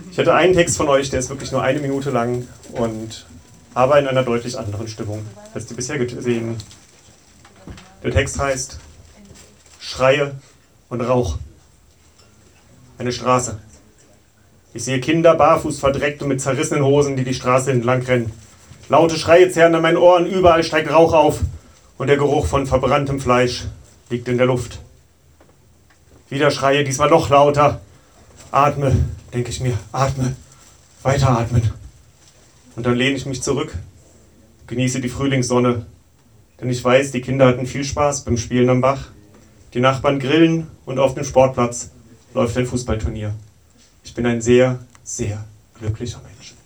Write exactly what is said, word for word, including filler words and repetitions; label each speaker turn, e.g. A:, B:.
A: Ich hatte einen Text von euch, der ist wirklich nur eine Minute lang und aber in einer deutlich anderen Stimmung als die bisher gesehenen. Der Text heißt Schreie und Rauch. Eine Straße. Ich sehe Kinder barfuß verdreckt und mit zerrissenen Hosen, die die Straße entlang rennen. Laute Schreie zerren an meinen Ohren, überall steigt Rauch auf und der Geruch von verbranntem Fleisch liegt in der Luft. Wieder Schreie, diesmal noch lauter. Atme, denke ich mir, atme, weiteratmen. Und dann lehne ich mich zurück, genieße die Frühlingssonne, denn ich weiß, die Kinder hatten viel Spaß beim Spielen am Bach. Die Nachbarn grillen und auf dem Sportplatz läuft ein Fußballturnier. Ich bin ein sehr, sehr glücklicher Mensch.